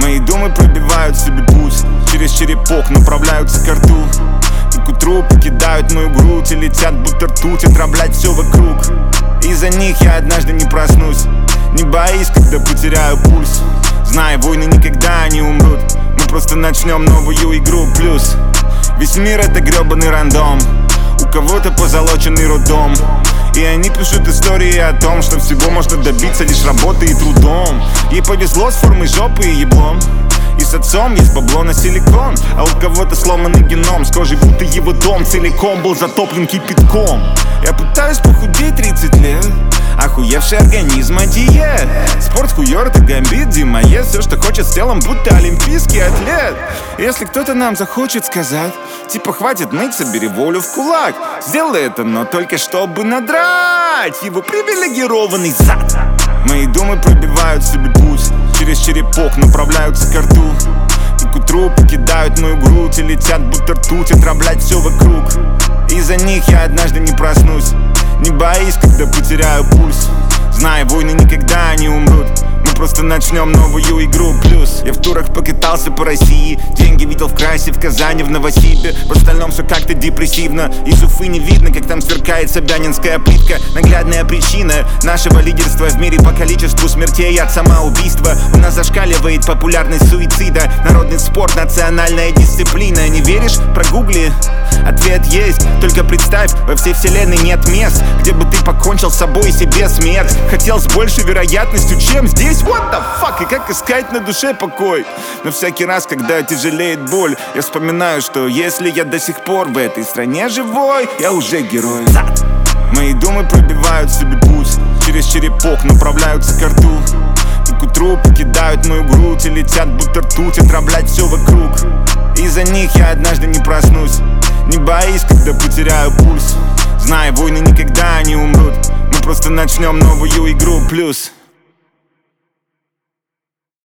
Мои думы пробивают себе путь, через черепок направляются ко рту, и к утру покидают мою грудь и летят будто ртуть отравлять все вокруг. Из-за них я однажды не проснусь, не боись, когда потеряю пульс. Знай, войны никогда не умрут, мы просто начнем новую игру. Плюс весь мир это гребаный рандом, у кого-то позолоченный роддом, и они пишут истории о том, что всего можно добиться лишь работой и трудом. Ей повезло с формой жопы и еблом, и с отцом есть бабло на силикон. А у кого-то сломанный геном, с кожей будто его дом целиком был затоплен кипятком. Я пытаюсь похудеть 30 лет, охуевший организм диет. Спорт хуёр это гамбит, Дима ест все, что хочет, с телом будто олимпийский атлет. Если кто-то нам захочет сказать, типа хватит ныть, собери волю в кулак, сделай это, но только чтобы надрать его привилегированный зад. Мои думы пробивают себе путь, через черепок направляются ко рту, и к утру покидают мою грудь и летят будто ртуть отравлять все вокруг. Из-за них я однажды не проснусь, не боись, когда потеряю пульс. Знай, войны никогда не умрут, мы просто начнем новую игру. Плюс я в турах покатался по России, деньги видел в Красе, в Казани, в Новосибе. В остальном все как-то депрессивно, из Уфы не видно, как там сверкает собянинская плитка. Наглядная причина нашего лидерства в мире по количеству смертей от самоубийства. У нас зашкаливает популярность суицида, народный спорт, национальная дисциплина. Не веришь? Прогугли, ответ есть. Только представь, во всей вселенной нет мест, где бы ты покончил с собой и себе смерть хотел с большей вероятностью, чем здесь. What the fuck? И как искать на душе покой? Но всякий раз, когда тяжелеет боль, я вспоминаю, что если я до сих пор в этой стране живой, я уже герой. Мои думы пробивают себе путь, через черепок направляются ко рту, и к утру покидают мою грудь и летят будто ртуть отравлять все вокруг. Из-за них я однажды не проснусь, не боись, когда потеряю пульс. Знай, войны никогда не умрут, мы просто начнем новую игру. Плюс